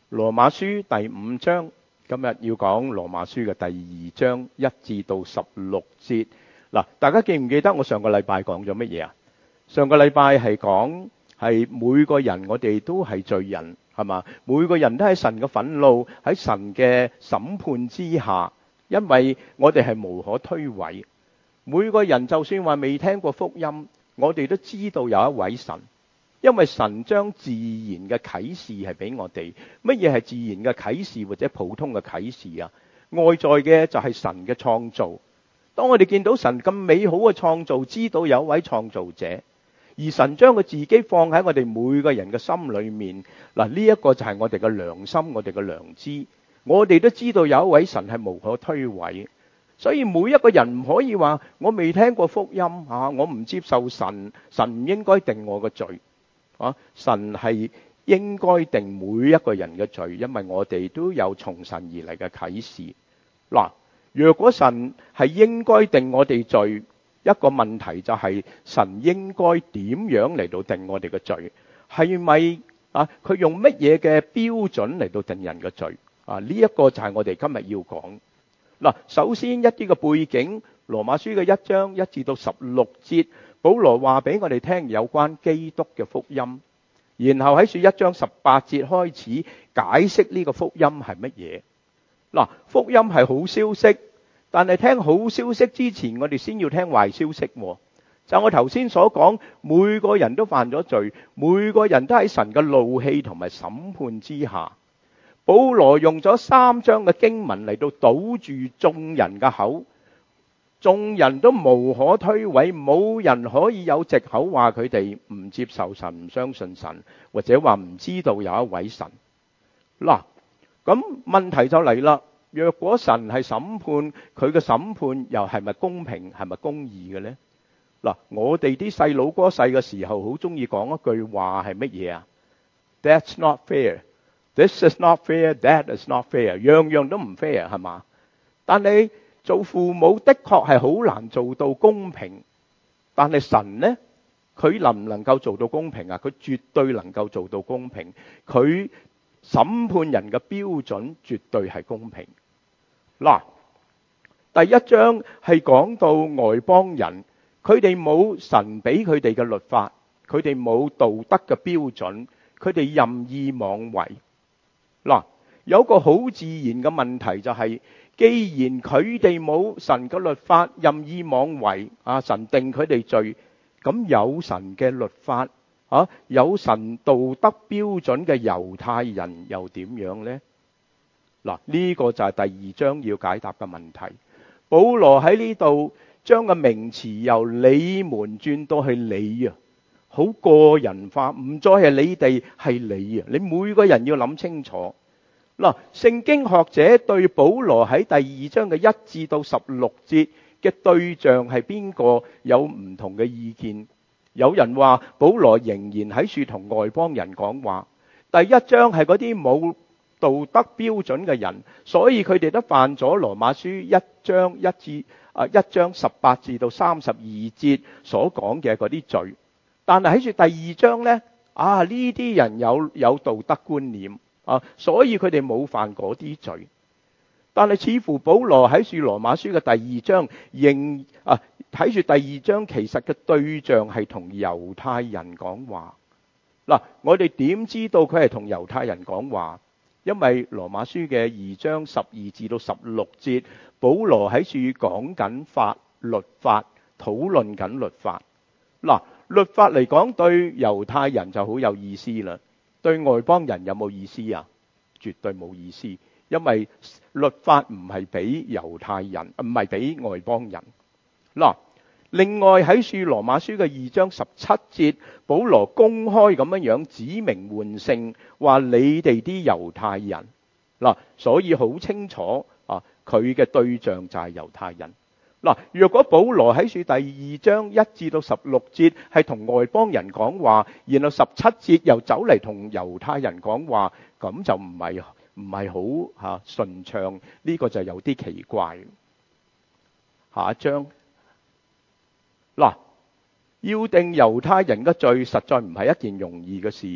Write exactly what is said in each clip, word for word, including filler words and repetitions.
羅馬書第五章，今日要講羅馬書嘅第二章一至到十六節。嗱，大家記唔記得我上個禮拜講咗乜嘢啊？上個禮拜係講係每個人我哋都係罪人，係嘛？每個人都喺神嘅憤怒，喺神嘅審判之下，因為我哋係無可推諉。每個人就算話未聽過福音，我哋都知道有一位神。因為神將自然嘅啟示係俾我哋。乜嘢係自然嘅啟示或者普通嘅啟示啊？外在嘅就係神嘅創造。當我哋見到神咁美好嘅創造，知道有一位創造者，而神將佢自己放喺我哋每個人嘅心裏面。嗱，呢一個就係我哋嘅良心，我哋嘅良知。我哋都知道有一位神係無可推諉。所以每一個人唔可以話我未聽過福音啊，我唔接受神，神唔應該定我嘅罪。啊！神係應該定每一個人嘅罪，因為我哋都有從神而嚟嘅啟示。嗱，若果神係應該定我哋罪，一個問題就係神應該點樣嚟到定我哋嘅罪？係咪啊？佢用乜嘢嘅標準嚟到定人嘅罪？啊！呢一個就係我哋今日要講。嗱，首先一啲嘅背景，羅馬書嘅一章一至到十六節。保羅話俾我哋聽有關基督嘅福音，然後喺書一章十八節開始解釋呢個福音係乜嘢。嗱，福音係好消息，但係聽好消息之前，我哋先要聽壞消息。就我頭先所講，每個人都犯咗罪，每個人都喺神嘅怒氣同埋審判之下。保羅用咗三章嘅經文嚟到堵住眾人嘅口。眾人都無可推諉，冇人可以有藉口話佢哋唔接受神、唔相信神，或者話唔知道有一位神。嗱，咁問題就嚟啦。若果神係審判，佢嘅審判又係咪公平、係咪公義嘅呢？嗱，我哋啲細佬哥細嘅時候好中意講一句話係乜嘢啊？ That's not fair. This is not fair. That is not fair. 樣樣都唔 fair 係嘛？但係做父母的確係好難做到公平，但係神呢，佢能唔能夠做到公平啊？佢絕對能夠做到公平，佢審判人嘅標準絕對係公平。嗱，第一章係講到外邦人，佢哋冇神俾佢哋嘅律法，佢哋冇道德嘅標準，佢哋任意妄為。嗱，有個好自然嘅問題就係，既然佢哋冇神嘅律法，任意妄為，啊，神定佢哋罪，咁有神嘅律法，啊，有神道德標準嘅猶太人又點樣呢？嗱，呢個就係第二章要解答嘅問題。保羅喺呢度將個名詞由你們轉到去你啊，好個人化，唔再係你哋，係你啊，你每個人要諗清楚。嗱，聖經學者對保羅喺第二章嘅一至到十六節嘅對象係邊個有唔同嘅意見。有人話保羅仍然喺處同外邦人講話。第一章係嗰啲冇道德標準嘅人，所以佢哋都犯咗羅馬書一章一至啊一章十八至到三十二節所講嘅嗰啲罪。但係喺處第二章呢，啊呢啲人有有道德觀念。啊，所以佢哋冇犯嗰啲罪，但係似乎保羅喺住羅馬書嘅第二章，仍啊睇住第二章，其實嘅對象係同猶太人講話。嗱，我哋點知道佢係同猶太人講話？因為羅馬書嘅二章十二至到十六節，保羅喺處講緊法律法，討論緊律法。嗱，律法嚟講對猶太人就好有意思啦。對外邦人有冇意思啊？絕對冇意思，因為律法唔係俾猶太人，唔係俾外邦人。嗱，另外喺書羅馬書嘅二章十七節，保羅公開咁樣樣指名喚姓，話你哋啲猶太人。嗱，所以好清楚啊，佢嘅對象就係猶太人。嗱，若果保羅喺書第二章一至到十六節係同外邦人講話，然後十七節又走嚟同猶太人講話，咁就唔係唔係好吓順暢，呢個就有啲奇怪。下一章，嗱，要定猶太人嘅罪，實在唔係一件容易嘅事，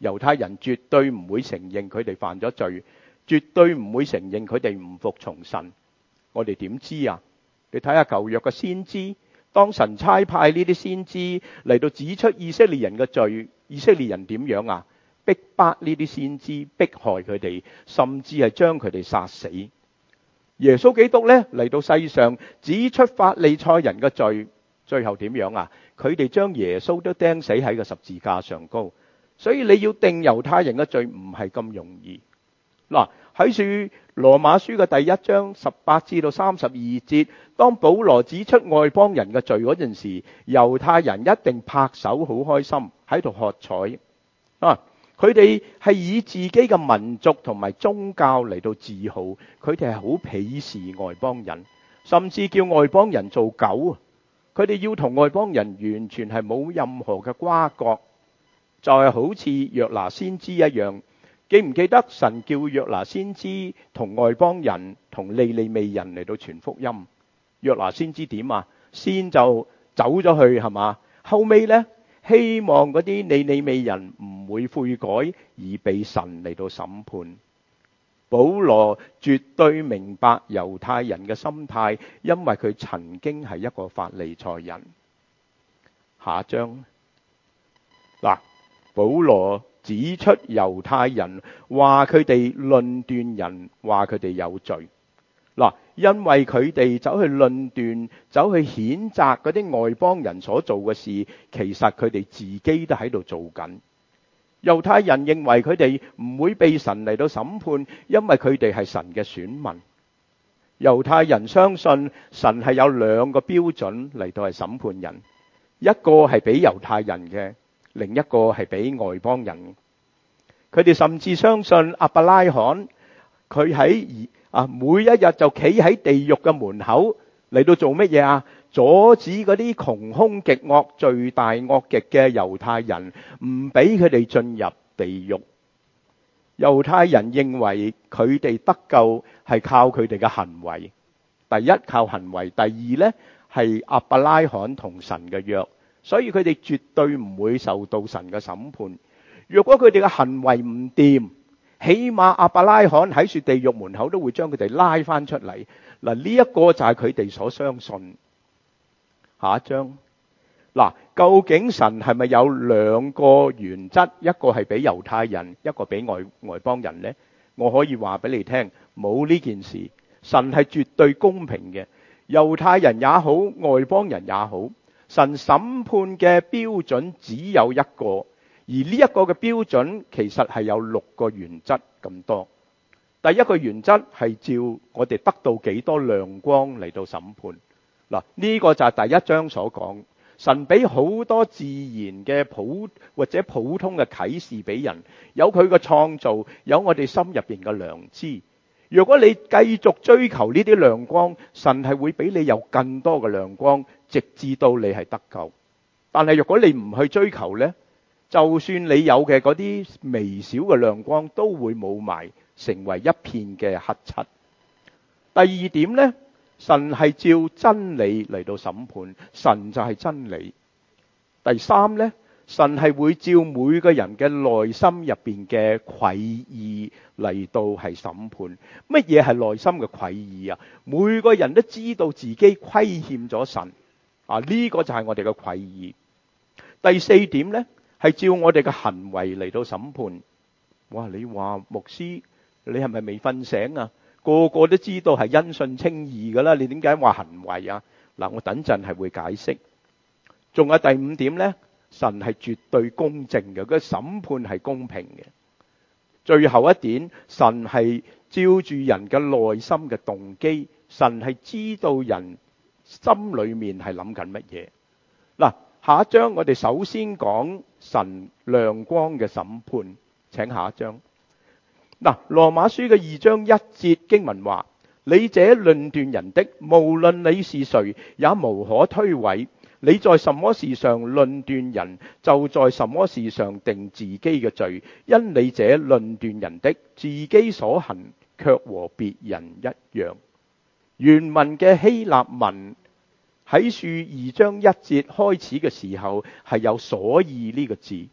猶太人絕對唔會承認佢哋犯咗罪，絕對唔會承認佢哋唔服從神。我哋點知啊？你睇下舊約嘅先知，當神差派呢啲先知嚟到指出以色列人嘅罪，以色列人點樣啊？逼迫呢啲先知，迫害佢哋，甚至係將佢哋殺死。耶穌基督咧嚟到世上指出法利賽人嘅罪，最後點樣啊？佢哋將耶穌都釘死喺個十字架上高。所以你要定猶太人嘅罪唔係咁容易。嗱，喺書羅馬書嘅第一章十八至到三十二節，當保羅指出外邦人嘅罪嗰陣時，猶太人一定拍手好開心，喺度喝彩啊！佢哋係以自己嘅民族同埋宗教嚟到自豪，佢哋係好鄙視外邦人，甚至叫外邦人做狗。佢哋要同外邦人完全係冇任何嘅瓜葛，就係好似約拿先知一樣。記唔記得神叫約拿先知同外邦人同利利未人嚟到傳福音？約拿先知點啊？先就走咗去係嘛？後尾呢，希望嗰啲利利未人唔會悔改而被神嚟到審判。保羅絕對明白猶太人嘅心態，因為佢曾經係一個法利賽人。下一章嗱，保羅指出猶太人話佢哋論斷人，話佢哋有罪。嗱，因為佢哋走去論斷，走去譴責嗰啲外邦人所做嘅事，其實佢哋自己都喺度做緊。猶太人認為佢哋唔會被神嚟到審判，因為佢哋係神嘅選民。猶太人相信神係有兩個標準嚟到係審判人，一個係俾猶太人嘅，另一個係俾外邦人。佢哋甚至相信亞伯拉罕，佢喺啊每一日就企喺地獄嘅門口嚟到做乜嘢啊？阻止嗰啲窮兇極惡、罪大惡極嘅猶太人，唔俾佢哋進入地獄。猶太人認為佢哋得救係靠佢哋嘅行為，第一靠行為，第二呢係亞伯拉罕同神嘅約，所以佢哋絕對唔會受到神嘅審判。若果佢哋嘅行為唔掂，起碼亞伯拉罕喺說地獄門口都會將佢哋拉翻出嚟。嗱，呢一個就係佢哋所相信。下一章嗱，究竟神係咪有兩個原則？一個係俾猶太人，一個俾外外邦人呢？我可以話俾你聽，冇呢件事。神係絕對公平嘅，猶太人也好，外邦人也好，神審判嘅標準只有一個，而呢一個嘅標準其實係有六個原則咁多。第一個原則係照我哋得到幾多亮光嚟到審判。嗱，呢個就係第一章所講，神俾好多自然嘅普或者普通嘅啟示俾人，有佢嘅創造，有我哋心入邊嘅良知。如果你繼續追求呢啲亮光，神係會俾你有更多嘅亮光，直至到你係得救。但係如果你唔去追求呢，就算你有嘅嗰啲微小嘅亮光，都會冇埋，成為一片嘅黑漆。第二點呢，神係照真理嚟到審判，神就係真理。第三呢，神係會照每個人嘅內心入邊嘅愧意嚟到係審判。乜嘢係內心嘅愧意啊？每個人都知道自己虧欠咗神啊，呢個就係我哋嘅愧意。第四點呢，係照我哋嘅行為嚟到審判。哇！你話牧師，你係咪未瞓醒啊？個個都知道係因信稱義噶啦，你點解話行為啊？嗱，我等陣係會解釋。仲有第五點呢，神係絕對公正嘅，個審判係公平嘅。最後一點，神係照住人嘅內心嘅動機，神係知道人心裏面係諗緊乜嘢。嗱，下一章我哋首先講神亮光嘅審判，請下一章。嗱，羅馬書嘅二章一節經文話：你這論斷人的，無論你是誰，也無可推諉。你在什麼事上論斷人，就在什麼事上定自己嘅罪。因你這論斷人的，自己所行卻和別人一樣。原文嘅希臘文喺書二章一節開始嘅時候係有所以呢個字。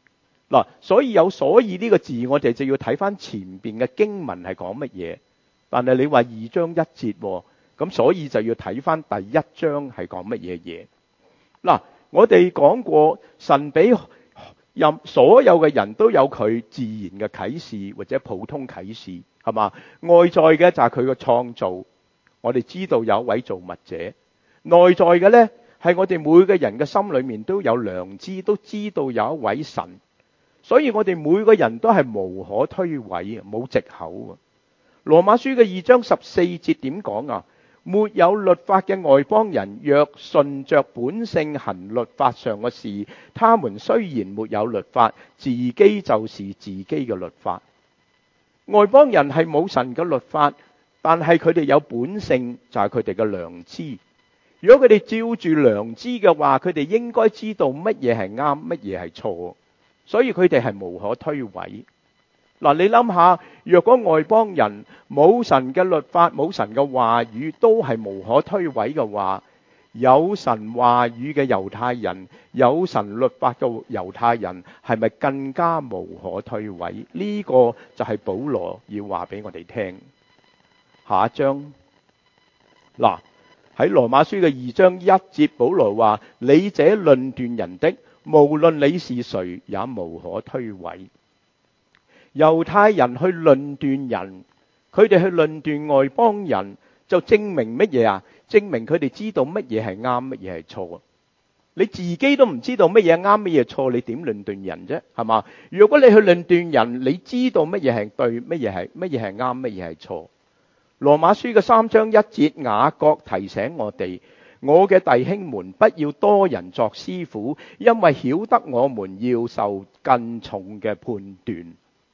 嗱，所以有所以呢個字，我哋就要睇翻前邊嘅經文係講乜嘢。但係你話二章一節喎，咁所以就要睇翻第一章係講乜嘢嘢。嗱，我哋講過神俾任所有嘅人都有佢自然嘅啟示或者普通啟示，係嘛？外在嘅就係佢嘅創造，我哋知道有一位造物者。內在嘅呢，係我哋每個人嘅心裏面都有良知，都知道有一位神。所以我哋每個人都係無可推諉，冇藉口。羅馬書嘅二章十四節點講啊？沒有律法嘅外邦人，若順着本性行律法上嘅事，他們雖然沒有律法，自己就是自己嘅律法。外邦人係冇神嘅律法，但係佢哋有本性，就係佢哋嘅良知。如果佢哋照住良知嘅話，佢哋應該知道乜嘢係啱，乜嘢係錯。所以佢哋係無可推諉。嗱，你諗下，若果外邦人冇神嘅律法，冇神嘅話語，都係無可推諉嘅話，有神話語嘅猶太人，有神律法嘅猶太人，係咪更加無可推諉？呢個就係保羅要話俾我哋聽。下一章，嗱，喺羅馬書嘅二章一節，保羅話：你這論斷人的，無論你是誰，也無可推諉。猶太人去論斷人，佢哋去論斷外邦人，就證明乜嘢啊？證明佢哋知道乜嘢係啱，乜嘢係錯。你自己都唔知道乜嘢啱，乜嘢錯，你點論斷人啫？係嘛？如果你去論斷人，你知道乜嘢係對，乜嘢係乜嘢係啱，乜嘢係錯。羅馬書嘅三章一節，雅各提醒我哋：我嘅弟兄們，不要多人作師傅，因為曉得我們要受更重嘅判斷。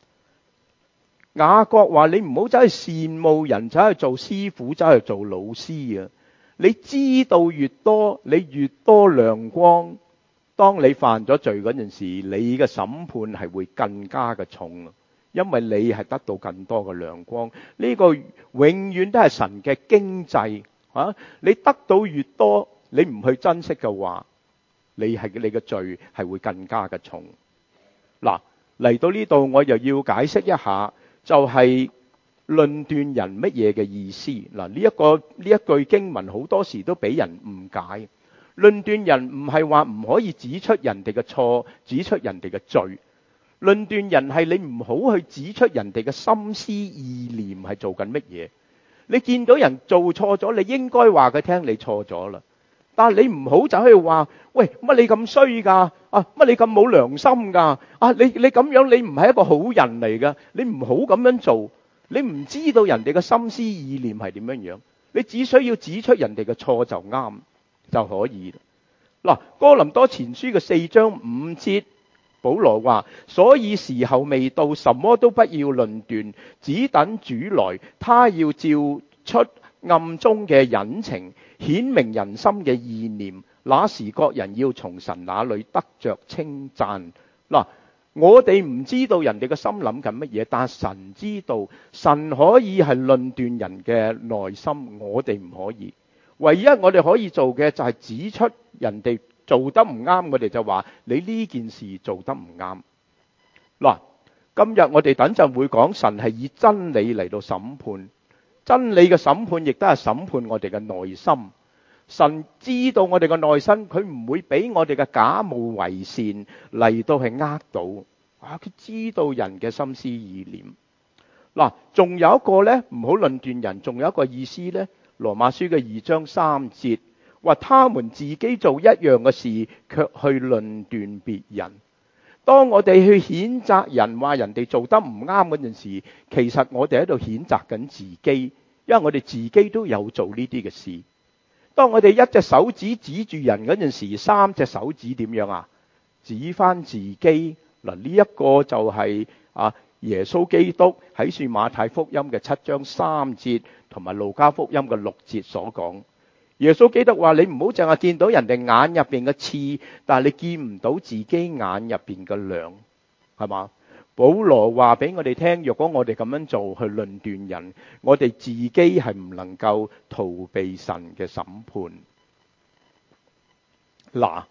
雅各話：你唔好走去羨慕人，走去做師傅，走去做老師啊！你知道越多，你越多亮光。當你犯咗罪嗰陣時，你嘅審判係會更加嘅重，因為你係得到更多嘅亮光。呢個永遠都係神嘅經濟啊！你得到越多，你唔去珍惜嘅話，你係你嘅罪係會更加嘅重。嗱，嚟到呢度，我又要解釋一下。就係論斷人乜嘢嘅意思嗱？呢一個呢一句經文好多時都俾人誤解。論斷人唔係話唔可以指出人哋嘅錯，指出人哋嘅罪。論斷人係你唔好去指出人哋嘅心思意念係做緊乜嘢。你見到人做錯咗，你應該話佢聽你錯咗啦。但係你唔好走去話，喂，乜你咁衰噶？啊，乜你咁冇良心噶？啊，你你咁樣，你唔係一個好人嚟噶，你唔好咁樣做。你唔知道人哋嘅心思意念係點樣樣，你只需要指出人哋嘅錯就啱就可以。嗱，哥林多前書嘅四章五節，保羅話：所以時候未到，什麼都不要論斷，只等主來，他要照出暗中嘅隱情，顯明人心嘅意念。那時各人要從神那裏得着稱讚。嗱，我哋唔知道人哋嘅心諗緊乜嘢，但神知道，神可以係論斷人嘅內心，我哋唔可以。唯一我哋可以做嘅就係指出人哋做得唔啱，我哋就話你呢件事做得唔啱。嗱，今日我哋等陣會講神係以真理嚟到審判，真理嘅審判亦都係審判我哋嘅內心。神知道我哋嘅內心，佢唔會俾我哋嘅假冒為善嚟到係呃到啊！佢知道人嘅心思意念。嗱，仲有一個呢，唔好論斷人，仲有一個意思呢。羅馬書嘅二章三節話：他們自己做一樣嘅事，卻去論斷別人。當我哋去譴責人，話人哋做得唔啱嗰陣時，其實我哋喺度譴責緊自己，因為我哋自己都有做呢啲嘅事。當我哋一隻手指指住人嗰陣時，三隻手指點樣啊？指翻自己。嗱，呢一個就係啊耶穌基督喺書馬太福音嘅七章三節同埋路加福音嘅六節所講。耶穌基督話：你唔好淨係見到人哋眼入邊嘅刺，但係你見唔到自己眼入邊嘅亮，係嘛？保羅話俾我哋聽，若果我哋咁樣做去論斷人，我哋自己係唔能夠逃避神嘅審判。嗱，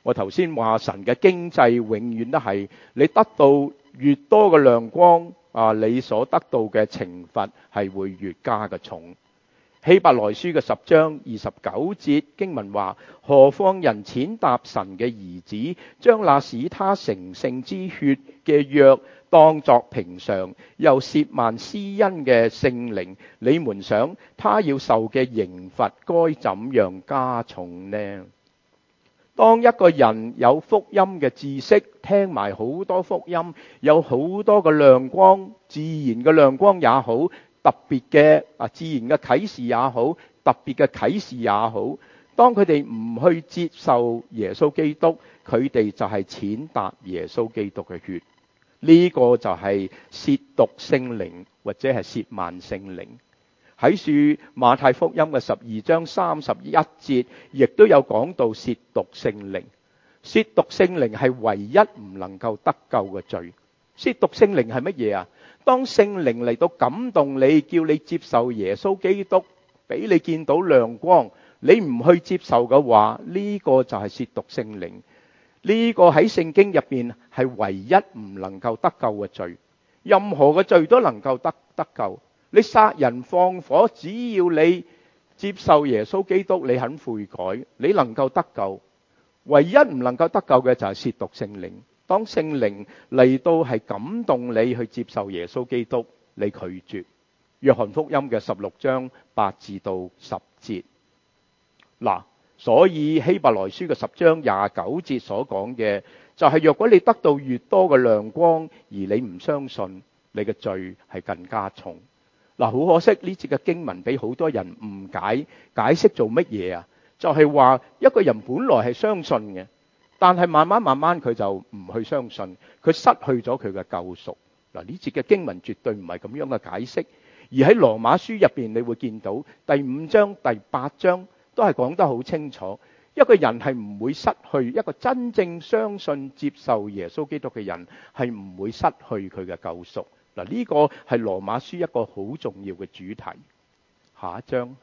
我頭先話神嘅經濟永遠都係你得到越多嘅亮光啊，你所得到嘅懲罰係會越加嘅重。希伯來書嘅十章二十九節經文話：何況人踐踏神嘅兒子，將那使他成聖之血嘅約當作平常，又褻慢施恩嘅聖靈，你們想他要受嘅刑罰該怎樣加重呢？當一個人有福音嘅知識，聽埋好多福音，有好多嘅亮光，自然嘅亮光也好，特別嘅啊自然嘅啟示也好，特別嘅啟示也好，當佢哋唔去接受耶穌基督，佢哋就係踐踏耶穌基督嘅血。呢、這個就係褻瀆聖靈或者係褻慢聖靈。喺書馬太福音嘅十二章三十一節，亦都有講到褻瀆聖靈。褻瀆聖靈係唯一唔能夠得救嘅罪。褻瀆聖靈係乜嘢啊？當聖靈嚟到感動你，叫你接受耶穌基督，俾你見到亮光，你唔去接受嘅話，呢、這個就係褻瀆聖靈。呢、這個喺聖經入邊係唯一唔能夠得救嘅罪。任何嘅罪都能夠得得救。你殺人放火，只要你接受耶穌基督，你肯悔改，你能夠得救。唯一唔能夠得救嘅就係褻瀆聖靈。當聖靈嚟到係感動你去接受耶穌基督，你拒絕。約翰福音嘅十六章八至到十節。嗱，所以希伯來書嘅十章廿九節所講嘅就係，若果你得到越多嘅亮光，而你唔相信，你嘅罪係更加重。嗱，好可惜呢節嘅經文俾好多人誤解，解釋做乜嘢啊？就係話一個人本來係相信嘅，但係慢慢慢慢佢就唔去相信，佢失去咗佢嘅救贖。嗱，呢節嘅經文絕對唔係咁樣嘅解釋，而喺羅馬書入邊你會見到第五章第八章都係講得好清楚，一個人係唔會失去，一個真正相信接受耶穌基督嘅人係唔會失去佢嘅救贖。嗱，呢個係羅馬書一個好重要嘅主題。下一章，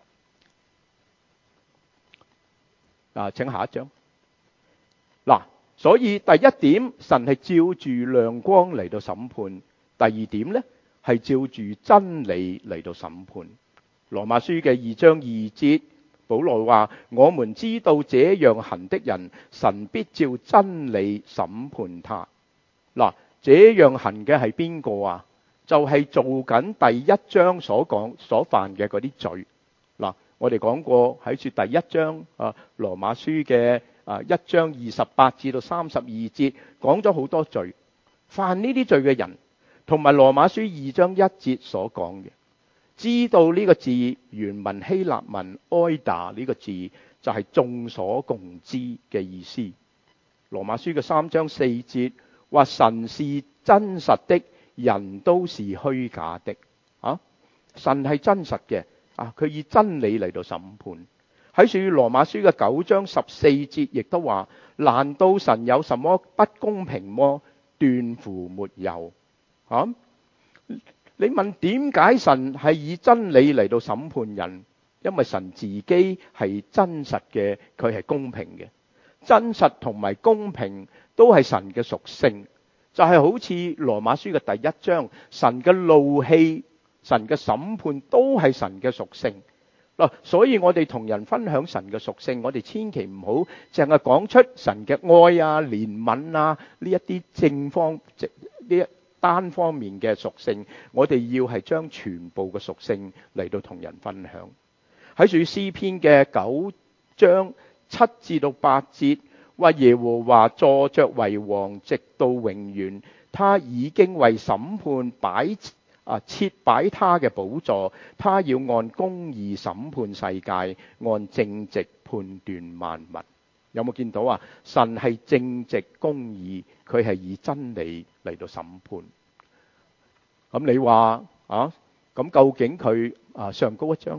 啊，請下一章。嗱，所以第一點，神係照住亮光嚟到審判；第二點呢，係照住真理嚟到審判。羅馬書嘅二章二節，保羅話：我們知道這樣行的人，神必照真理審判他。嗱，這樣行嘅係邊個啊？就係、是、做緊第一章所講所犯嘅嗰啲罪。嗱，我哋講過喺住第一章啊，羅馬書嘅啊一章二十八至到三十二節講咗好多罪，犯呢啲罪嘅人，同埋羅馬書二章一節所講嘅，知道呢個字原文希臘文 oida 呢個字就係眾所共知嘅意思。羅馬書嘅三章四節話神是真實的，人都是虛假的。啊，神係真實嘅，啊，佢以真理嚟到審判。喺書羅馬書嘅九章十四節亦都話：難道神有什麼不公平麼？斷乎沒有。啊，你問點解神係以真理嚟到審判人？因為神自己係真實嘅，佢係公平嘅。真實同埋公平都係神嘅屬性，就係、是、好似羅馬書嘅第一章，神嘅怒氣、神嘅審判都係神嘅屬性。嗱，所以我哋同人分享神嘅屬性，我哋千祈唔好淨係講出神嘅愛啊、憐憫啊呢一啲正方呢一單方面嘅屬性，我哋要係將全部嘅屬性嚟到同人分享。喺住詩篇嘅九章七至到八節，話耶和華坐着為王，直到永遠，他已經為審判擺啊設擺他嘅寶座，他要按公義審判世界，按正直判斷萬物。有冇見到啊？神係正直公義，佢係以真理嚟到審判。咁你話啊？咁究竟佢啊上高一章？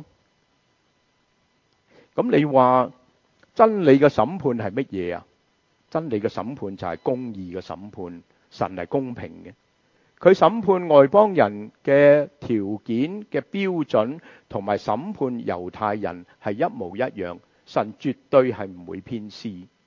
咁你話真理嘅審判係乜嘢啊？真理嘅審判就係公義嘅審判，神係公平嘅。佢審判外邦人嘅條件嘅標準同埋審判猶太人係一模一樣，神絕對係唔會偏私。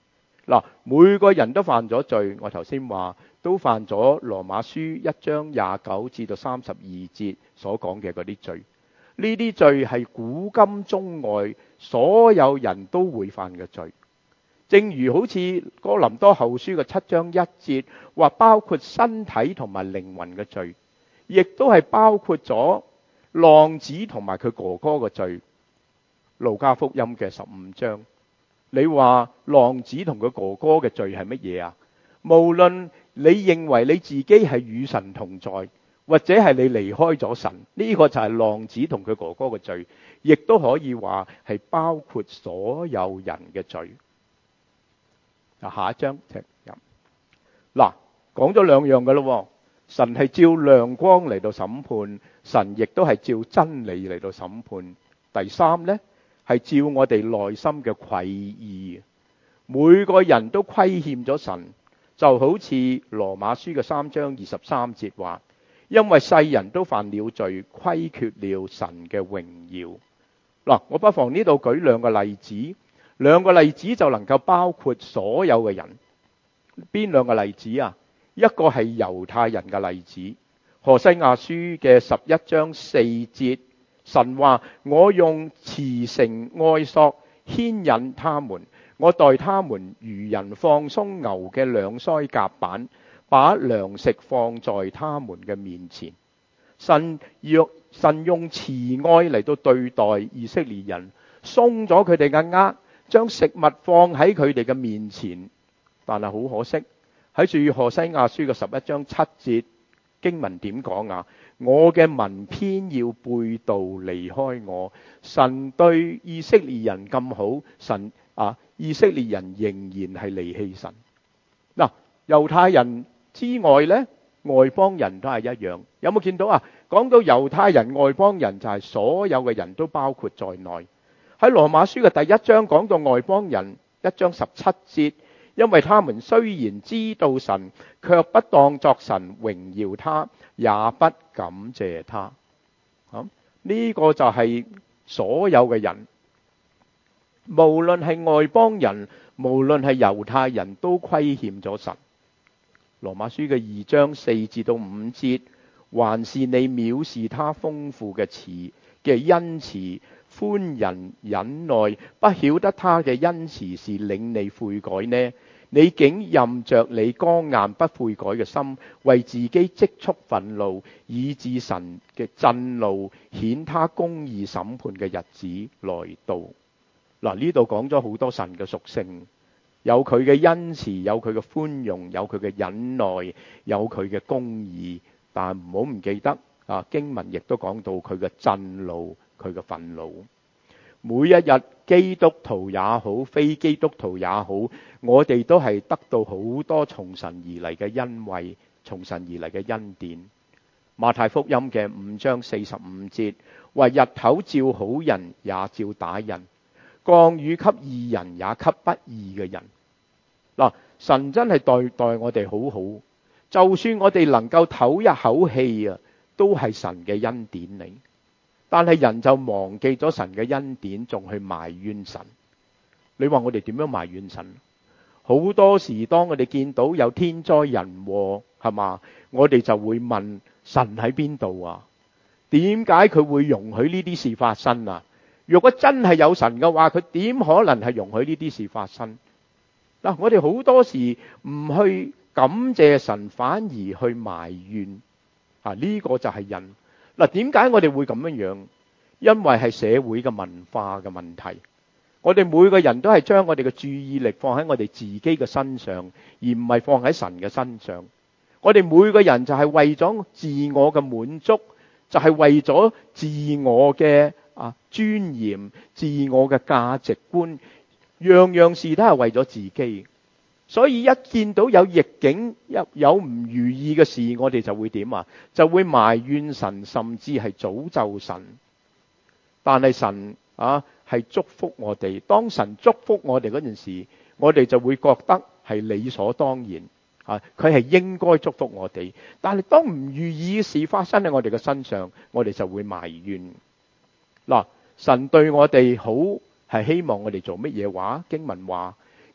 嗱，每個人都犯咗罪，我頭先話都犯咗羅馬書一章廿九至到三十二節所講嘅嗰啲罪。呢啲罪係古今中外所有人都會犯嘅罪。正如好似哥林多後書嘅七章一節話，包括身體同埋靈魂嘅罪，亦都係包括咗浪子同埋佢哥哥嘅罪。路加福音嘅十五章，你話浪子同佢哥哥嘅罪係乜嘢啊？無論你認為你自己係與神同在，或者係你離開咗神，呢個就係浪子同佢哥哥嘅罪，亦都可以話係包括所有人嘅罪。嗱，下一章請入。嗱，講咗兩樣嘅咯，神係照亮光嚟到審判，神亦都係照真理嚟到審判。第三呢，係照我哋內心嘅愧意，每個人都虧欠咗神，就好似羅馬書嘅三章二十三節話，因為世人都犯了罪，虧缺了神嘅榮耀。嗱，我不妨呢度舉兩個例子，兩個例子就能夠包括所有嘅人。邊兩個例子啊？一個係猶太人嘅例子，何西亞書嘅十一章四節，神話我用慈繩愛索牽引他們，我待他們如人放鬆牛嘅兩腮甲板，把糧食放在他們嘅面前。神用神用慈愛嚟到對待以色列人，鬆咗佢哋嘅軛，將食物放喺佢哋嘅面前。但係好可惜，喺住何西亞書嘅十一章七節經文點講啊？我嘅民偏要背道離開我。神對以色列人咁好，神啊，以色列人仍然係離棄神。嗱，猶太人之外呢，外邦人都係一樣。有冇見到啊？講到猶太人、外邦人，就係所有嘅人都包括在內。喺羅馬書嘅第一章講到外邦人，一章十七節，因為他們雖然知道神，卻不當作神榮耀他，也不感謝他。咁呢個就係所有嘅人，無論係外邦人，無論係猶太人都虧欠咗神。羅馬書嘅二章四至到五節，還是你藐視他豐富嘅慈嘅恩慈，寬仁忍耐，不曉得他嘅恩慈是領你悔改呢？你竟任着你剛硬不悔改嘅心，為自己積蓄憤怒，以致神嘅震怒顯他公義審判嘅日子來到。嗱，呢度講咗好多神嘅屬性，有佢嘅恩慈，有佢嘅寬容，有佢嘅忍耐，有佢嘅公義。但唔好唔記得啊，經文亦都講到佢嘅震怒，佢嘅憤怒。每一日基督徒也好，非基督徒也好，我哋都係得到好多從神而嚟嘅恩惠，從神而嚟嘅恩典。馬太福音嘅五章四十五節話，日頭照好人也照打人，降雨給義人也給不義嘅人。嗱，神真係待待我哋好好，就算我哋能夠唞一口氣啊，都係神嘅恩典嚟。但係人就忘記咗神嘅恩典，仲去埋怨神。你話我哋點樣埋怨神？好多時當我哋見到有天災人禍，係嘛，我哋就會問神喺邊度啊？點解佢會容許呢啲事發生啊？如果真係有神嘅話，佢點可能係容許呢啲事發生？嗱，我哋好多時唔去感謝神，反而去埋怨啊！呢個就係人。嗱，點解我哋會咁樣樣？因為係社會嘅文化嘅問題。我哋每個人都係將我哋嘅注意力放喺我哋自己嘅身上，而唔係放喺神嘅身上。我哋每個人就係為咗自我嘅滿足，就係為咗自我嘅啊尊嚴、自我嘅價值觀，樣樣事都係為咗自己。所以一見到有逆境、有有唔如意嘅事，我哋就會點啊？就會埋怨神，甚至係詛咒神。但係神啊係祝福我哋。當神祝福我哋嗰陣時，我哋就會覺得係理所當然啊，佢係應該祝福我哋。但係當唔如意嘅事發生喺我哋嘅身上，我哋就會埋怨。嗱，神對我哋好係希望我哋做乜嘢話？經文話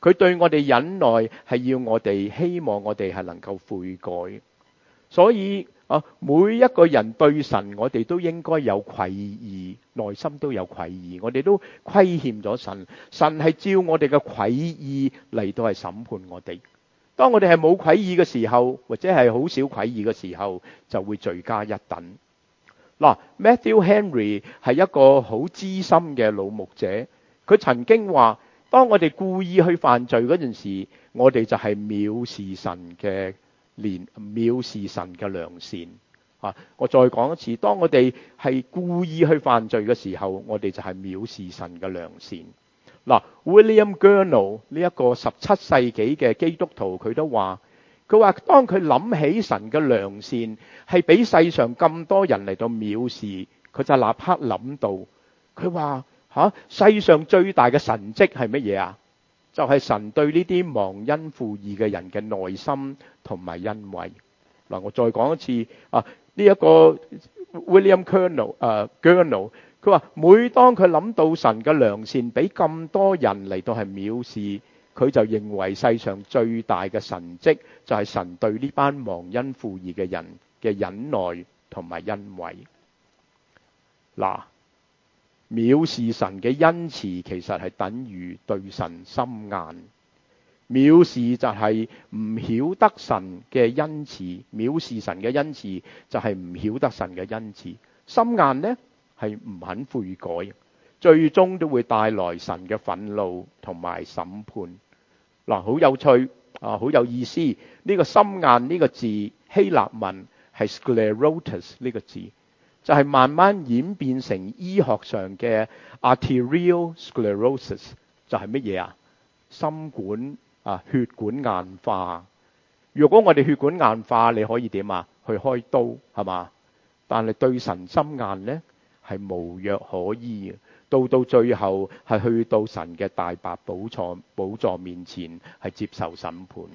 佢對我哋忍耐係要我哋希望我哋係能夠悔改。所以啊，每一個人對神，我哋都應該有愧意，內心都有愧意，我哋都虧欠咗神。神係照我哋嘅愧意嚟到係審判我哋。當我哋係冇愧意嘅時候，或者係好少愧意嘅時候，就會罪加一等。嗱，Matthew Henry 係一個好資深嘅老牧者，佢曾經話：當我哋故意去犯罪嗰陣時，我哋就係藐視神嘅憐，藐視神嘅良善。啊，我再講一次，當我哋係故意去犯罪嘅時候，我哋就係藐視神嘅良善。嗱，William Gurnall 呢一個十七世紀嘅基督徒，佢都話：佢話當佢諗起神嘅良善係俾世上咁多人嚟到藐視，佢就立刻諗到，佢話吓，世上最大嘅神蹟係乜嘢啊？就係神對呢啲忘恩負義嘅人嘅耐心同埋恩惠。嗱，我再講一次啊，呢一個 William Gurnall 誒 Gurnall。佢話每當佢諗到神嘅良善俾咁多人嚟到係藐視，佢就認為世上最大嘅神蹟就係神對呢班忘恩負義嘅人嘅忍耐同埋恩惠。嗱，藐視神嘅恩慈其實係等於對神心硬。藐視就係唔曉得神嘅恩慈，藐視神嘅恩慈就係唔曉得神嘅恩慈。心硬呢，係唔肯悔改，最終都會帶來神嘅憤怒同埋審判。嗱，好有趣啊，好有意思。呢個心硬呢個字希臘文係 sclerosis 呢個字，就係慢慢演變成醫學上嘅 arterial sclerosis，就係乜嘢啊？心管啊，血管硬化。如果我哋血管硬化，你可以點啊？去開刀係嘛？但係對神心硬呢，係無藥可醫嘅，到到最後係去到神嘅大白寶座寶座面前係接受審判。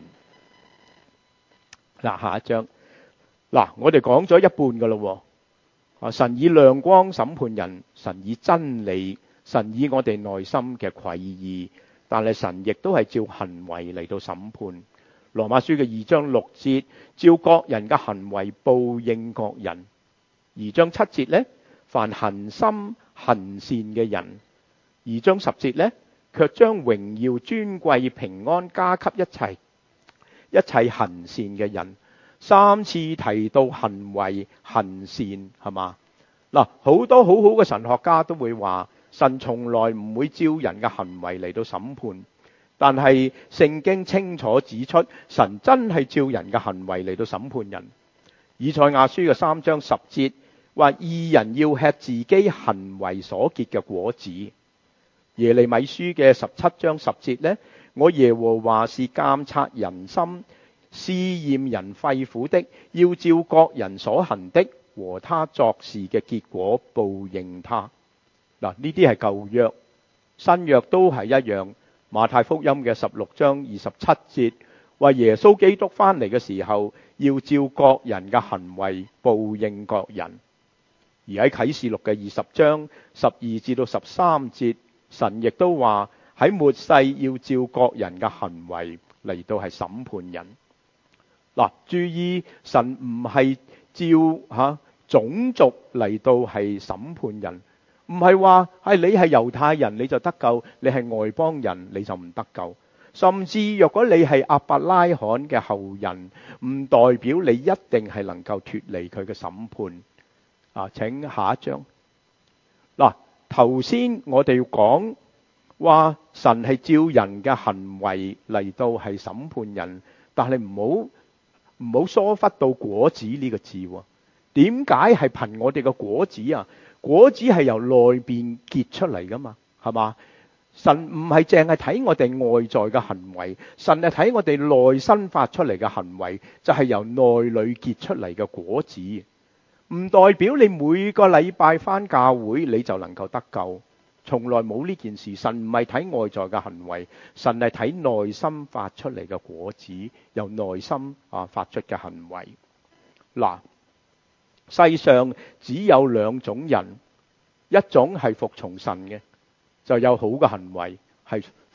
嗱，下一章，嗱，我哋講咗一半噶咯。啊，神以亮光審判人，神以真理，神以我哋內心嘅愧意，但係神亦都係照行為嚟到審判。羅馬書嘅二章六節，照各人嘅行為報應各人。二章七節呢，凡恒心行善嘅人。二章十節呢，卻將榮耀尊貴平安加給一切一切行善嘅人。三次提到行為行善，係嘛？嗱，好多好好嘅神學家都會話，神從來唔會照人嘅行為嚟到審判，但係聖經清楚指出，神真係照人嘅行為嚟到審判人。以賽亞書嘅三章十節話，義人要吃自己行為所結嘅果子。耶利米書嘅十七章十節呢，我耶和華是監察人心，試驗人肺腑的，要照各人所行的和他作事嘅結果報應他。嗱，呢啲係舊約，新約都係一樣。馬太福音嘅十六章二十七節話，耶穌基督翻嚟嘅時候，要照各人嘅行為報應各人。而喺啟示錄嘅二十章十二至到十三節，神亦都話喺末世要照各人嘅行為嚟到係審判人。嗱，注意，神唔係照吓、啊、種族嚟到係審判人，唔係話係你係猶太人你就得救，你係外邦人你就唔得救。甚至若果你係亞伯拉罕嘅後人，唔代表你一定係能夠脫離佢嘅審判。啊，請下一章。嗱，頭先我哋講話神係照人嘅行為嚟到係審判人，但係唔好唔好疏忽到果子呢個字。點解係憑我哋嘅果子啊？果子係由內邊結出嚟噶嘛，係嘛？神唔係淨係睇我哋外在嘅行為，神係睇我哋內心發出嚟嘅行為，就係由內裏結出嚟嘅果子。唔代表你每個禮拜返教會你就能夠得救，從來冇呢件事。神唔係睇外在嘅行為，神係睇內心發出嚟嘅果子，由內心啊發出嘅行為。嗱，世上只有兩種人，一種係服從神嘅，就有好嘅行為，係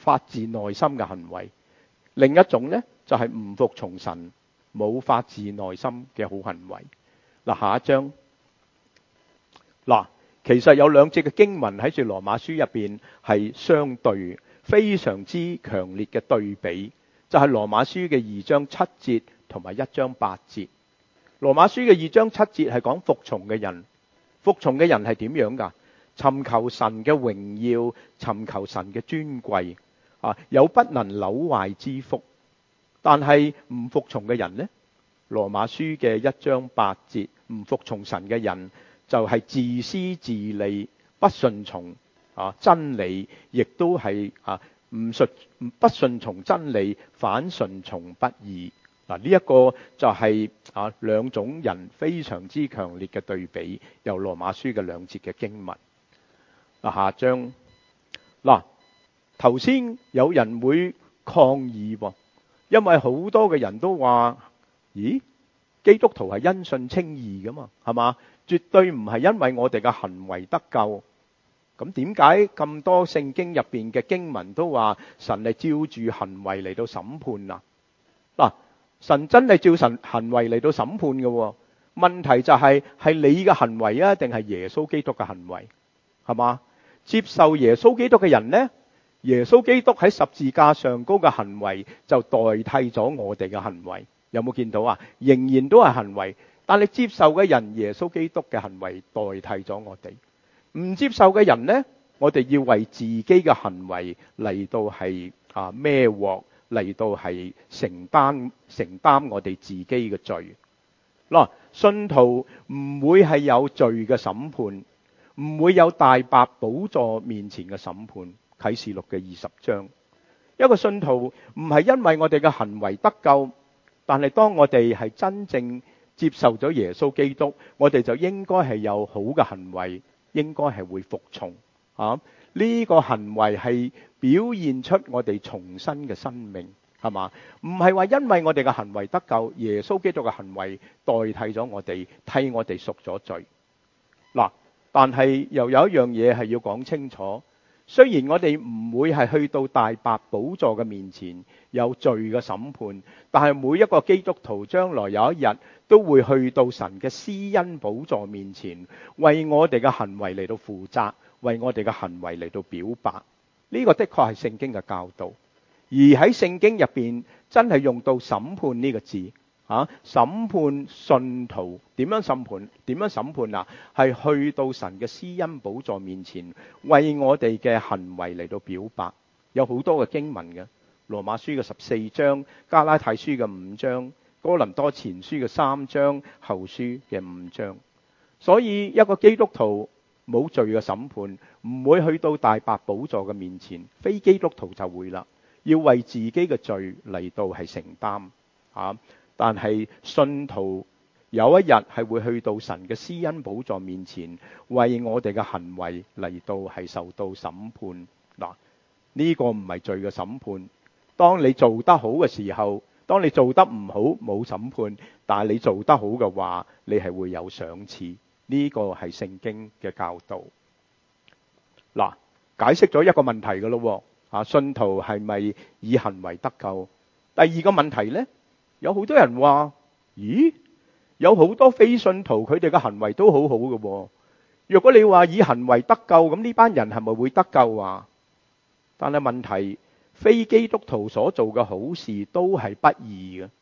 發自內心嘅行為；另一種呢，就係唔服從神，冇發自內心嘅好行為。嗱，下一章嗱，其實有兩節嘅經文喺住羅馬書入邊係相對，非常之強烈嘅對比，就係羅馬書嘅二章七節同埋一章八節。羅馬書嘅二章七節係講服從嘅人，服從嘅人係點樣噶？尋求神嘅榮耀，尋求神嘅尊貴啊，有不能朽壞之福。但係唔服從嘅人呢？羅馬書嘅一章八節，唔服從神嘅人就係自私自利，不順從啊真理，亦都係啊唔順不順從真理，反順從不義。嗱，呢一個就係啊兩種人非常之強烈嘅對比，由羅馬書嘅兩節嘅經文。嗱，下章嗱，頭先有人會抗議喎，因為好多嘅人都話：咦，基督徒係因信稱義噶嘛，係嘛？絕對唔係因為我哋嘅行為得救。咁點解咁多聖經入邊嘅經文都話神係照住行為嚟到審判啊？嗱，神真係照神行為嚟到審判嘅，問題就係係你嘅行為啊，定係耶穌基督嘅行為？係嘛？接受耶穌基督嘅人呢，耶穌基督喺十字架上高嘅行為就代替咗我哋嘅行為。有冇見到啊？仍然都係行為，但係接受嘅人，耶穌基督嘅行為代替咗我哋。唔接受嘅人呢，我哋要為自己嘅行為嚟到係啊孭鑊，嚟到係承擔承擔我哋自己嘅罪。嗱，信徒唔會係有罪嘅審判，唔會有大白寶座面前嘅審判。啟示錄嘅二十章，一個信徒唔係因為我哋嘅行為得救，但係當我哋係真正接受咗耶穌基督，我哋就應該係有好嘅行為，應該係會服從啊！呢個行為係表現出我哋重生嘅生命，係嘛？唔係話因為我哋嘅行為得救，耶穌基督嘅行為代替咗我哋，替我哋贖咗罪。嗱，但係又有一樣嘢係要講清楚。雖然我哋唔會係去到大白寶座嘅面前有罪嘅審判，但係每一個基督徒將來有一日都會去到神嘅施恩寶座面前，為我哋嘅行為嚟到負責，為我哋嘅行為嚟到表白。呢個的確係聖經嘅教導，而喺聖經入邊真係用到審判呢個字。啊！審判信徒點樣審判？點樣審判啊？係去到神嘅施恩寶座面前，為我哋嘅行為嚟到表白。有好多嘅經文嘅，羅馬書嘅十四章、加拉太書嘅五章、哥林多前書嘅三章、後書嘅五章。所以一個基督徒冇罪嘅審判，唔會去到大白寶座嘅面前。非基督徒就會啦，要為自己嘅罪嚟到係承擔啊！但係信徒有一日係會去到神嘅施恩寶座面前，為我哋嘅行為嚟到係受到審判。嗱，呢個唔係罪嘅審判。當你做得好嘅時候，當你做得唔好冇審判，但係你做得好嘅話，你係會有賞賜。呢個係聖經嘅教導。嗱，解釋咗一個問題噶咯，啊，信徒係咪以行為得救？第二個問題呢？有好多人話：咦，有好多非信徒佢哋嘅行為都好好嘅喎。若果你話以行為得救，咁呢班人係咪會得救啊？但係問題，非基督徒所做嘅好事都係不義嘅。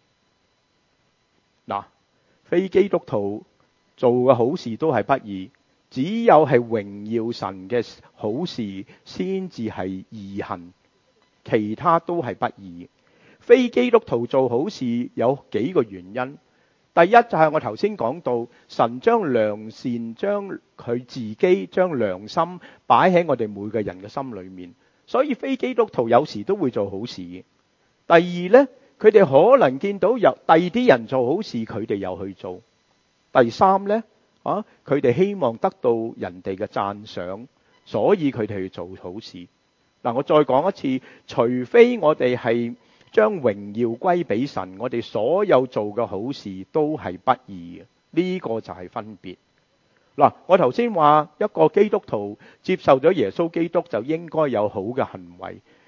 嗱，非基督徒做嘅好事都係不義，只有係榮耀神嘅好事先至係義行，其他都係不義。非基督徒做好事有幾個原因。第一就係我頭先講到，神將良善將佢自己將良心擺喺我哋每個人嘅心裏面，所以非基督徒有時都會做好事。第二呢，佢哋可能見到有第二啲人做好事，佢哋又去做。第三呢，啊，佢哋希望得到人哋嘅讚賞，所以佢哋去做好事。嗱，我再講一次，除非我哋係將榮耀歸俾神，我哋所有做嘅好事都係不義嘅，呢個就係分別。嗱，我頭先話一個基督徒接受咗耶穌基督就應該有好嘅行為，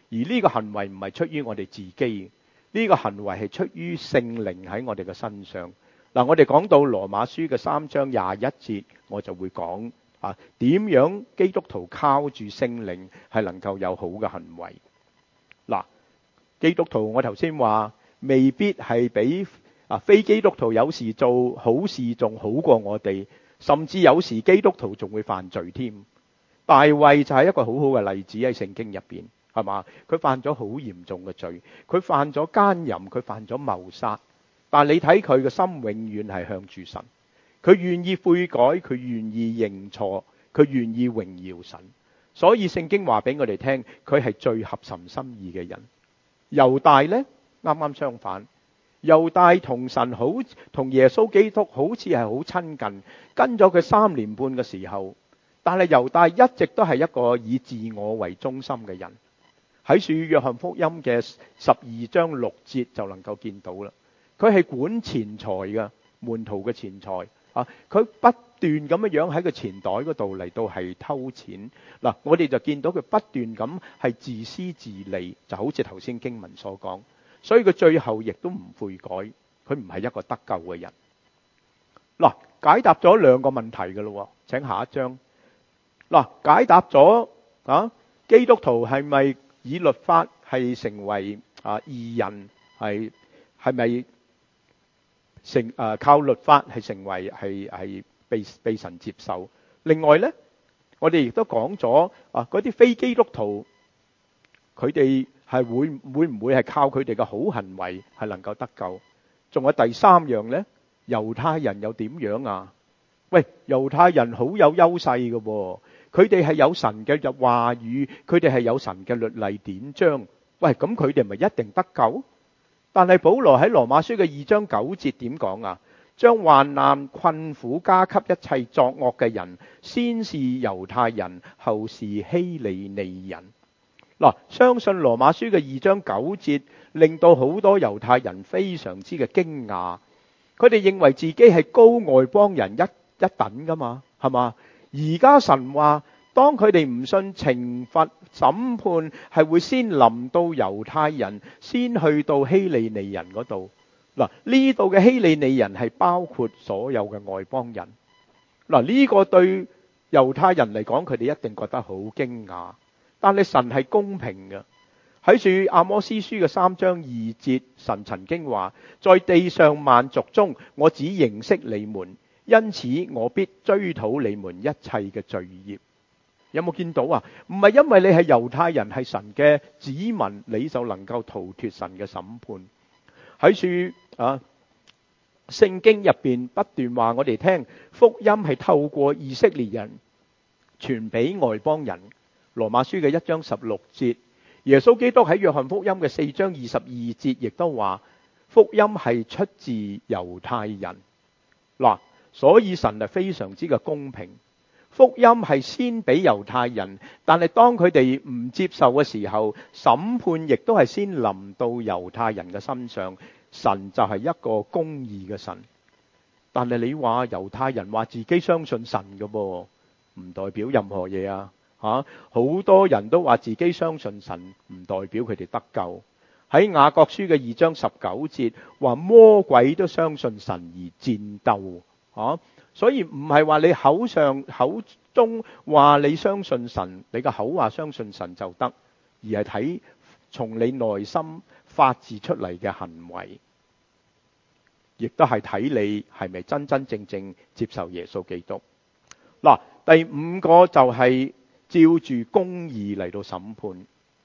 而呢個行為唔係出於我哋自己，呢個行為係出於聖靈喺我哋嘅身上。嗱，我哋講到羅馬書嘅三章廿一節，我就會講啊點樣基督徒靠住聖靈係能夠有好嘅行為。嗱，基督徒我頭先話未必係比啊非基督徒有時做好事仲好過我哋，甚至有時基督徒仲會犯罪添。大衛就係一個好好嘅例子喺聖經入邊，係嘛？佢犯咗好嚴重嘅罪，佢犯咗奸淫，佢犯咗謀殺。但係你睇佢嘅心永遠係向住神，佢願意悔改，佢願意認錯，佢願意榮耀神。所以聖經話俾我哋聽，佢係最合神心意嘅人。猶大呢，啱啱相反，猶大同神好，同耶穌基督好似係好親近，跟咗佢三年半嘅時候，但係猶大一直都係一個以自我為中心嘅人。喺書約翰福音嘅十二章六節就能夠見到啦。佢係管錢財嘅，門徒嘅錢財啊！佢不斷咁樣樣喺個錢袋嗰度嚟到係偷錢。嗱，我哋就見到佢不斷咁係自私自利，就好似頭先經文所講。所以佢最後亦都唔悔改，佢唔係一個得救嘅人。嗱，解答咗兩個問題嘅咯，請下一章。嗱，解答咗啊，基督徒係咪以律法係成為啊義人，係係咪？成誒靠律法係成為係係被被神接受。另外呢，我哋亦都講咗啊，嗰啲非基督徒佢哋係會會唔會係靠佢哋嘅好行為係能夠得救？仲有第三樣呢，猶太人又點樣啊？喂，猶太人好有優勢嘅喎，佢哋係有神嘅話語，佢哋係有神嘅律例典章。喂，咁佢哋咪一定得救？但係保羅喺羅馬書嘅二章九節點講啊？將患難困苦加給一切作惡嘅人，先是猶太人，後是希利尼人。嗱，相信羅馬書嘅二章九節令到好多猶太人非常之嘅驚訝，佢哋認為自己係高外邦人一一等噶嘛，係嘛？而家神話，當佢哋唔信，懲罰審判係會先臨到猶太人，先去到希利尼人嗰度。嗱，呢度嘅希利尼人係包括所有嘅外邦人。嗱，呢個對猶太人嚟講，佢哋一定覺得好驚訝。但係神係公平嘅。喺書阿摩司書嘅三章二節，神曾經話：在地上萬族中，我只認識你們，因此我必追討你們一切嘅罪孽。有冇見到啊？唔係因為你係猶太人，係神嘅子民，你就能夠逃脫神嘅審判。喺書啊聖經入邊不斷話我哋聽，福音係透過以色列人傳俾外邦人。羅馬書嘅一章十六節，耶穌基督喺約翰福音嘅四章二十二節亦都話，福音係出自猶太人。嗱，所以神係非常之嘅公平。福音係先俾猶太人，但係當佢哋唔接受嘅時候，審判亦都係先臨到猶太人嘅身上。神就係一個公義嘅神。但係你話猶太人話自己相信神嘅噃，唔代表任何嘢啊！吓，好多人都話自己相信神，唔代表佢哋得救。喺雅各書嘅二章十九節話，魔鬼都相信神而戰鬥。吓，所以唔係話你口上口中話你相信神，你個口話相信神就得，而係睇從你內心發自出嚟嘅行為，亦都係睇你係咪真真正正接受耶穌基督。嗱，第五個就係照住公義嚟到審判。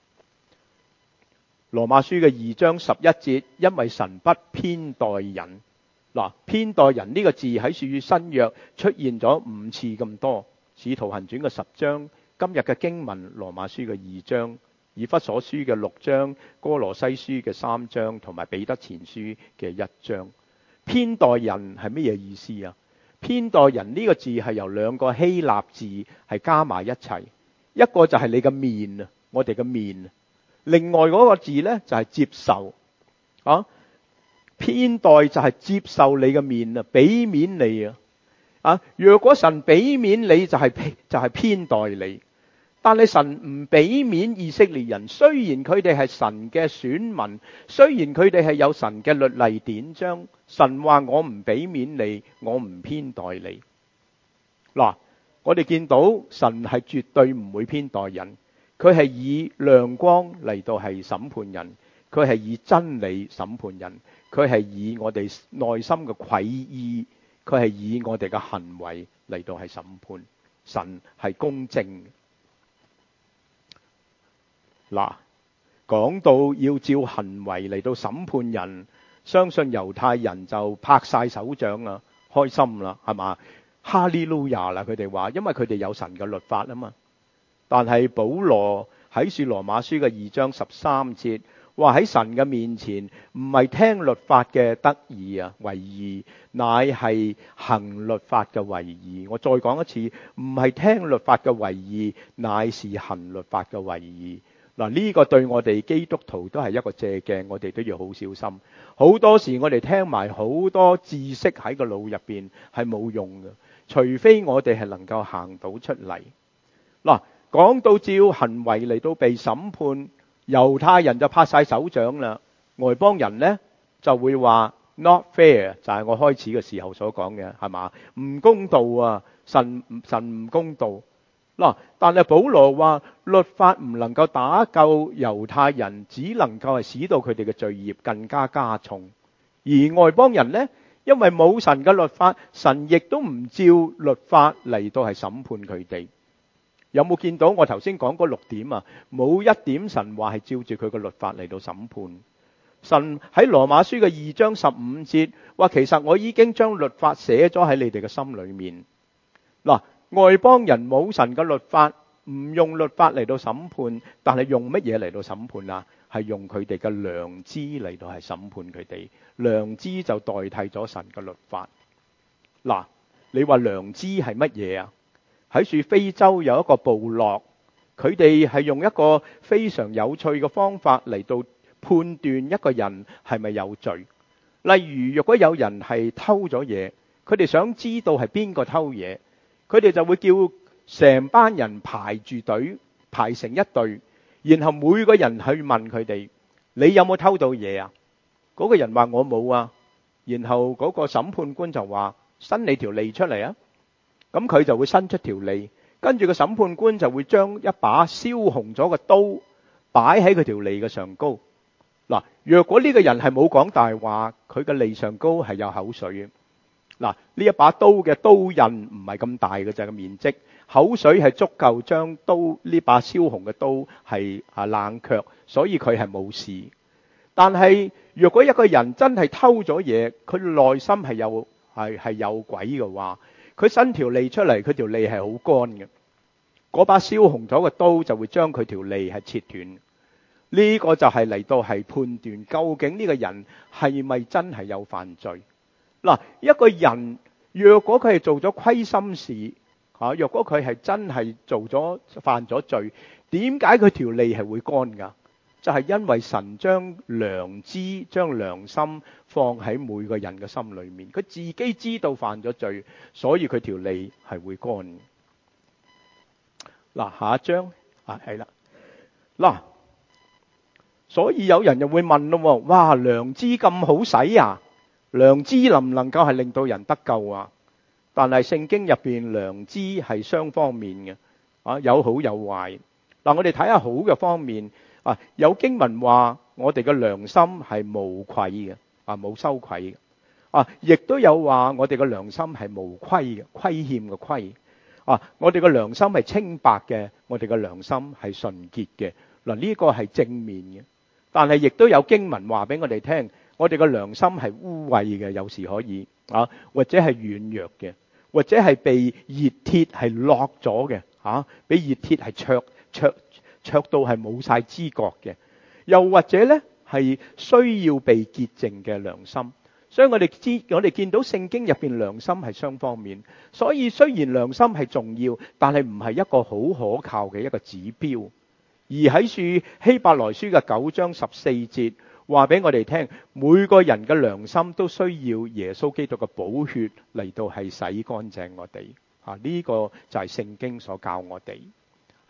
羅馬書嘅二章十一節，因為神不偏待人。嗱，偏待人呢個字喺書新約出現咗五次咁多。使徒行傳嘅十章，今日嘅經文羅馬書嘅二章，以弗所書嘅六章，哥羅西書嘅三章，同埋彼得前書嘅一章。偏待人係乜嘢意思啊？偏待人呢個字係由兩個希臘字係加埋一齊，一個就係你嘅面啊，我哋嘅面，另外嗰個字呢，就係接受啊。偏待就係接受你嘅面啊，俾面你啊。啊，若果神俾面你，就係就係偏待你。 但係神唔俾面以色列人，雖然佢哋係神嘅選民，雖然佢哋係有神嘅律例典章，神話我唔俾面你，我唔偏待你。嗱，我哋見到神係絕對唔會偏待人，佢係以亮光嚟到係審判人，佢係以真理審判人，佢係以我哋內心嘅愧意，佢係以我哋嘅行為嚟到係審判。神係公正。嗱，講到要照行為嚟到審判人，相信猶太人就拍晒手掌啦，開心啦，係嘛？哈利路亞啦，佢哋話，因為佢哋有神嘅律法啊嘛。但係保羅喺書羅馬書嘅二章十三節話，喺神嘅面前唔係聽律法嘅得義啊為義，乃係行律法嘅為義。我再講一次，唔係聽律法嘅為義，乃是行律法嘅為義。嗱，呢個對我哋基督徒都係一個借鏡，我哋都要好小心。好多時我哋聽埋好多知識喺個腦入邊係冇用嘅，除非我哋係能夠行到出嚟。嗱，講到照行為嚟到被審判，猶太人就拍晒手掌啦，外邦人呢就會話 not fair， 就係我開始嘅時候所講嘅，係嘛？唔公道啊，神神唔公道。嗱，但係保羅話律法唔能夠打救猶太人，只能夠係使到佢哋嘅罪孽更加加重。而外邦人呢，因為冇神嘅律法，神亦都唔照律法嚟到係審判佢哋。有冇見到我頭先講嗰六點啊？冇一點神話係照住佢嘅律法嚟到審判。神喺羅馬書嘅二章十五節話，其實我已經將律法寫咗喺你哋嘅心裏面。嗱，外邦人冇神嘅律法，唔用律法嚟到審判，但係用乜嘢嚟到審判啊？係用佢哋嘅良知嚟到係審判佢哋。良知就代替咗神嘅律法。嗱，你話良知係乜嘢啊？喺處非洲有一個部落，佢哋係用一個非常有趣嘅方法嚟到判斷一個人係咪有罪。例如，若果有人係偷咗嘢，佢哋想知道係邊個偷嘢，佢哋就會叫成班人排住隊，排成一隊，然後每個人去問佢哋：你有冇偷到嘢啊？嗰個人話我冇啊，然後嗰個審判官就話：伸你條脷出嚟啊！咁佢就會伸出條脷，跟住個審判官就會將一把燒紅咗嘅刀擺喺佢條脷嘅上高。嗱，若果呢個人係冇講大話，佢嘅脷上高係有口水嘅。嗱，呢一把刀嘅刀刃唔係咁大嘅就係個面積，口水係足夠將刀呢把燒紅嘅刀係啊冷卻，所以佢係冇事。但係若果一個人真係偷咗嘢，佢內心係有係係有鬼嘅話，佢伸條脷出嚟，佢條脷係好乾嘅，嗰把燒紅咗嘅刀就會將佢條脷係切斷。呢個就係嚟到係判斷究竟呢個人係咪真係有犯罪。嗱，一個人若果佢係做咗虧心事嚇，若果佢係真係做咗犯咗罪，點解佢條脷係會乾㗎？就係因為神將良知、將良心放喺每個人嘅心裏面，佢自己知道犯咗罪，所以佢條脷係會乾。嗱，下一章啊，係啦，嗱，所以有人就會問咯，哇，良知咁好使啊？良知能唔能夠係令到人得救啊？但係聖經入邊良知係雙方面嘅，啊，有好有壞。嗱，我哋睇下好嘅方面。啊，有經文話我哋嘅良心係無愧嘅，啊，冇羞愧嘅，啊，亦都有話我哋嘅良心係無虧嘅，虧欠嘅虧，啊，我哋嘅良心係清白嘅，我哋嘅良心係純潔嘅。嗱，呢個係正面嘅，但係亦都有經文話俾我哋聽，我哋嘅良心係污穢嘅，有時可以啊，或者係軟弱嘅，或者係被熱鐵係落咗嘅，啊，俾熱鐵係灼灼。灼到係冇晒知覺嘅，又或者呢係需要被潔淨嘅良心。所以我哋知，我哋見到聖經入邊良心係雙方面。所以雖然良心係重要，但係唔係一個好可靠嘅一個指標。而喺書希伯來書嘅九章十四節話俾我哋聽，每個人嘅良心都需要耶穌基督嘅寶血嚟到係洗乾淨我哋。啊，呢個就係聖經所教我哋。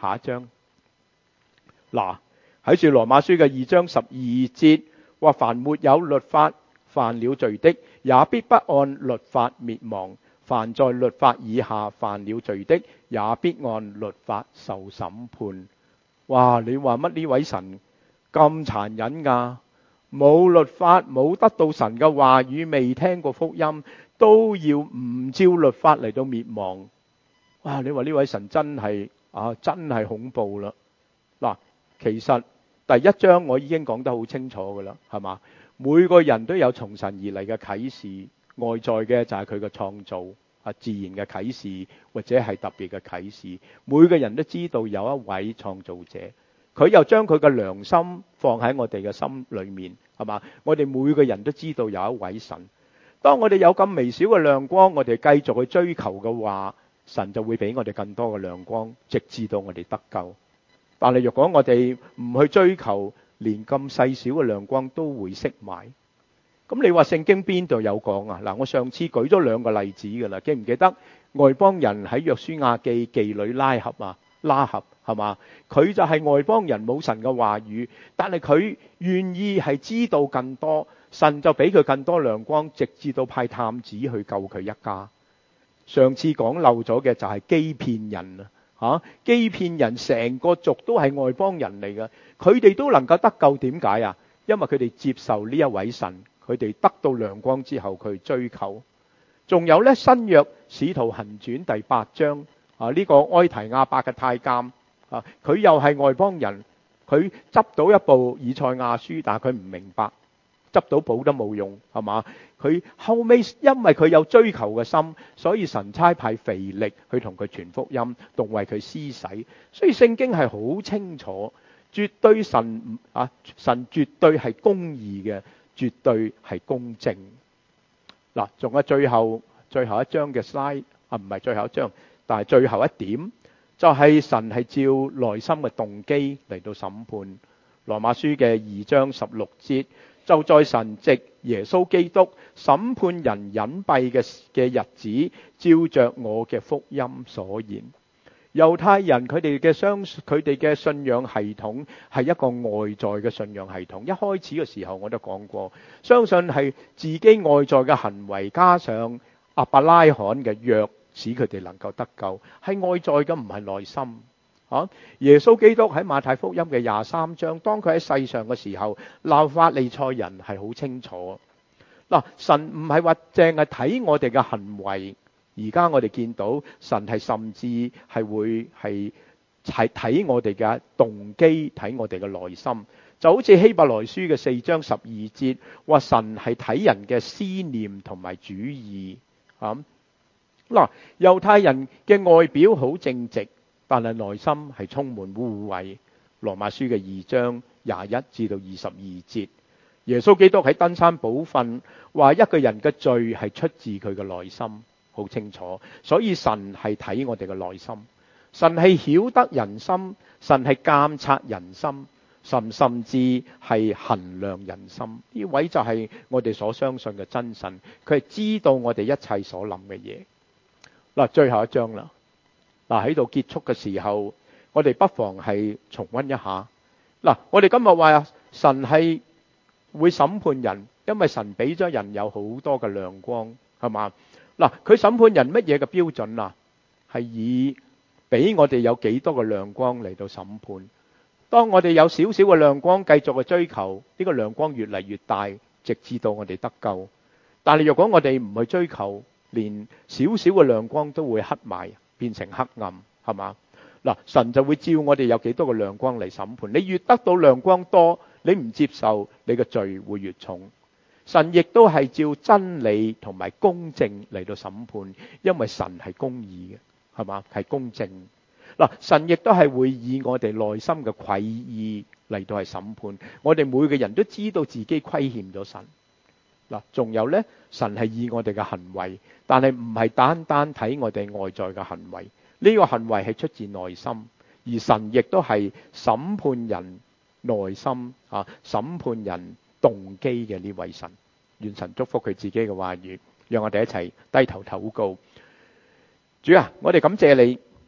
下一章。嗱，喺住羅馬書嘅二章十二節話：凡沒有律法犯了罪的，也必不按律法滅亡；凡在律法以下犯了罪的，也必按律法受審判。哇！你話乜呢位神咁殘忍㗎？冇律法，冇得到神嘅話語，未聽過福音，都要唔照律法嚟到滅亡。哇！你話呢位神真係啊，真係恐怖啦！嗱，其實第一章我已經講得好清楚㗎啦，係嘛？每個人都有從神而嚟嘅啟示，外在嘅就係佢嘅創造啊，自然嘅啟示或者係特別嘅啟示。每個人都知道有一位創造者，佢又將佢嘅良心放喺我哋嘅心裏面，係嘛？我哋每個人都知道有一位神。當我哋有咁微小嘅亮光，我哋繼續去追求嘅話，神就會俾我哋更多嘅亮光，直至到我哋得救。但係若果我哋唔去追求，連咁細小嘅亮光都會熄埋。咁你話聖經邊度有講啊？嗱，我上次舉咗兩個例子㗎啦，記唔記得外邦人喺約書亞記妓女拉合啊？拉合係嘛？佢就係外邦人，冇神嘅話語，但係佢願意係知道更多，神就俾佢更多亮光，直至到派探子去救佢一家。上次講漏咗嘅就係基遍人啊！嚇，基遍人成個族都係外邦人嚟嘅，佢哋都能夠得救，點解啊？因為佢哋接受呢一位神，佢哋得到亮光之後，佢追求。仲有呢，新約使徒行傳第八章啊，呢個埃提亞伯嘅太監啊，佢又係外邦人，佢執到一部以賽亞書，但係佢唔明白，執到寶都冇用，係嘛？佢後尾因為佢有追求嘅心，所以神差派腓力去同佢傳福音，同為佢施洗。所以聖經係好清楚，絕對神啊，神絕對係公義嘅，絕對係公正。嗱，仲有最後最後一章嘅 slide 啊，唔係最後一章，但係最後一點就係神係照內心嘅動機嚟到審判。羅馬書嘅二章十六節，就在神藉耶穌基督審判人隱蔽嘅嘅日子，照着我嘅福音所言。猶太人佢哋嘅相佢哋嘅信仰系統係一個外在嘅信仰系統。一開始嘅時候我都講過，相信係自己外在嘅行為加上亞伯拉罕嘅約，使佢哋能夠得救，係外在嘅，唔係內心。啊！耶穌基督喺馬太福音嘅廿三章，當佢喺世上嘅時候，鬧法利賽人係好清楚。嗱，神唔係話淨係睇我哋嘅行為，而家我哋見到神係甚至係會係係睇我哋嘅動機，睇我哋嘅內心。就好似希伯來書嘅四章十二節話，神係睇人嘅思念同埋主意。啊！嗱，猶太人嘅外表好正直，但係內心係充滿污穢。羅馬書嘅二章廿一至到二十二節，耶穌基督喺登山寶訓話，一個人嘅罪係出自佢嘅內心，好清楚。所以神係睇我哋嘅內心，神係曉得人心，神係監察人心，神甚至係衡量人心。呢位就係我哋所相信嘅真神，佢係知道我哋一切所諗嘅嘢。嗱，最後一章啦。嗱，喺度結束嘅時候，我哋不妨係重溫一下。嗱，我哋今日話神係會審判人，因為神俾咗人有好多嘅亮光，係嘛？嗱，佢審判人乜嘢嘅標準啊？係以俾我哋有幾多嘅亮光嚟到審判。當我哋有少少嘅亮光，繼續去追求，呢個亮光越嚟越大，直至到我哋得救。但係若果我哋唔去追求，連少少嘅亮光都會黑埋，變成黑暗，係嘛？嗱，神就會照我哋有幾多個亮光嚟審判。你越得到亮光多，你唔接受，你嘅罪會越重。神亦都係照真理同埋公正嚟到審判，因為神係公義嘅，係嘛？係公正。嗱，神亦都係會以我哋內心嘅愧意嚟到係審判。我哋每個人都知道自己虧欠咗神。嗱，仲有呢，神係以我哋嘅行為，但係唔係單單睇我哋外在嘅行為。呢個行為係出自內心，而神亦都係審判人內心啊，審判人動機嘅呢位神。願神祝福佢自己嘅話語，讓我哋一齊低頭禱告。主啊，我哋感謝你，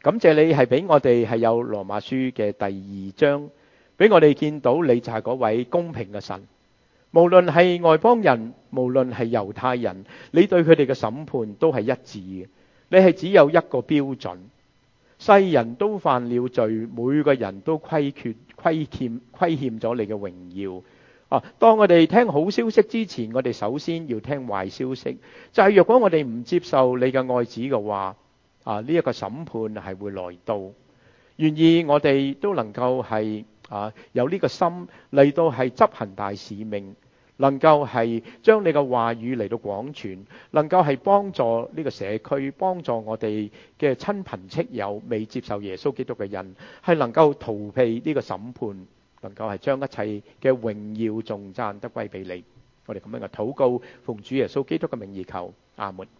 感謝你係俾我哋係有羅馬書嘅第二章，俾我哋見到你就係嗰位公平嘅神。無論係外邦人，無論係猶太人，你對佢哋嘅審判都係一致嘅。你係只有一個標準，世人都犯了罪，每個人都虧缺、虧欠、虧欠咗你嘅榮耀。啊！當我哋聽好消息之前，我哋首先要聽壞消息。就係若果我哋唔接受你嘅愛子嘅話，啊呢一個審判係會來到。願意我哋都能夠係啊有呢個心嚟到係執行大使命，能夠係將你嘅話語嚟到廣傳，能夠係幫助呢個社區，幫助我哋嘅親朋戚友未接受耶穌基督嘅人，係能夠逃避呢個審判，能夠係將一切嘅榮耀頌讚得歸俾你。我哋咁樣嘅禱告，奉主耶穌基督嘅名義求，阿門。